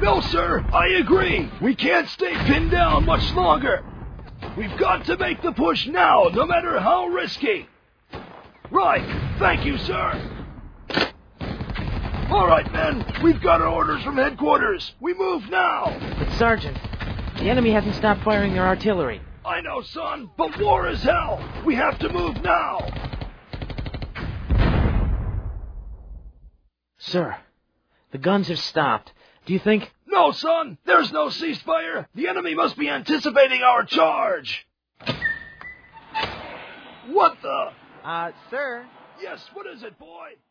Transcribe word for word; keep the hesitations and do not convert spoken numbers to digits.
No, sir, I agree. We can't stay pinned down much longer. We've got to make the push now, no matter how risky. Right. Thank you, sir. All right, men. We've got our orders from headquarters. We move now. But, Sergeant, the enemy hasn't stopped firing their artillery. I know, son, but war is hell. We have to move now. Sir, the guns have stopped. Do you think... No, son. There's no ceasefire. The enemy must be anticipating our charge. What the... Uh, sir... Yes, what is it, boy?